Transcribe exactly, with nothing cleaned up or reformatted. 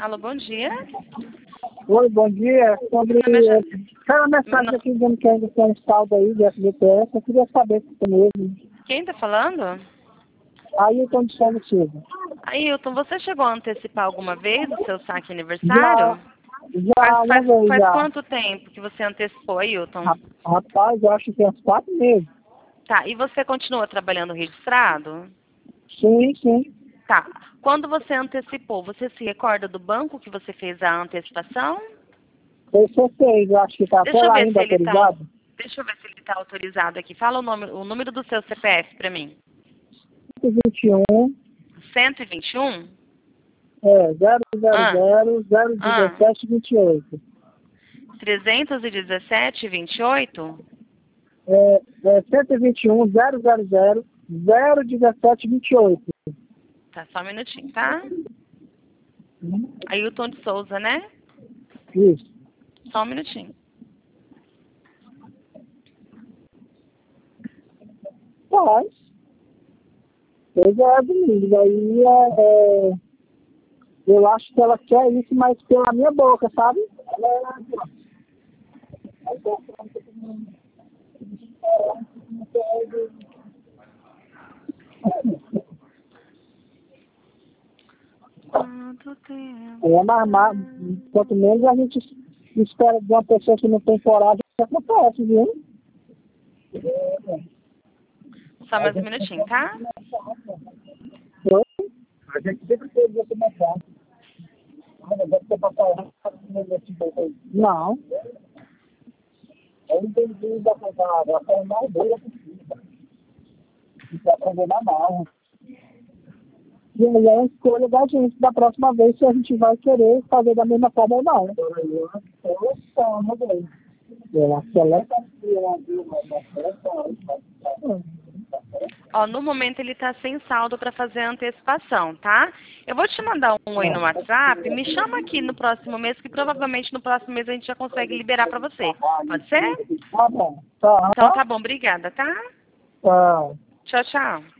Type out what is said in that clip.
Alô, bom dia. Oi, bom dia. Sobre. Meu nome é Tem uma mensagem Não. aqui dizendo que ainda tem um saldo aí de F G T S. Eu queria saber se tem mesmo. Quem tá falando? Aí eu estou de São Silva. Ailton, você chegou a antecipar alguma vez o seu saque aniversário? Já, já, Faz, uma faz, vez faz já. quanto tempo que você antecipou, Ailton? Ra- Rapaz, eu acho que tem uns quatro meses. Tá, e você continua trabalhando registrado? Sim, sim. Tá. Quando você antecipou, você se recorda do banco que você fez a antecipação? Foi C seis, eu acho que está até Deixa eu lá ver se ainda ele tá, autorizado. deixa eu ver se ele tá autorizado aqui. Fala o nome, o número do seu C P F pra mim. cento e vinte e um, cento e vinte e um? é, zero zero Ah, zero, zero ah. dezessete, vinte e oito. trezentos e dezessete, vinte e oito? É, é cento e vinte e um, zero zero zero, zero dezessete, vinte e oito. Tá, só um minutinho, tá? Ailton de Souza, né? Isso. Só um minutinho. Faz. Pois é, domingo. Aí é, é, eu acho que ela quer isso, mas pela minha boca, sabe? Quanto tempo? É normal. Quanto menos a gente espera de uma pessoa que não tem coragem, acontece, viu? Só mais um minutinho, tá? Foi? A gente sempre teve essa mensagem. Não. Eu entendi da coisa, da forma mais boa possível. Isso é aprender na mão. E aí é a escolha da gente da próxima vez se a gente vai querer fazer da mesma forma ou não. Eu acho que ela é Ó, no momento ele tá sem saldo para fazer a antecipação, tá? Eu vou te mandar um oi no WhatsApp, me chama aqui no próximo mês, que provavelmente no próximo mês a gente já consegue liberar para você. Pode ser? Tá bom. Tá. Então tá bom, obrigada, tá? Tá. Tchau, tchau.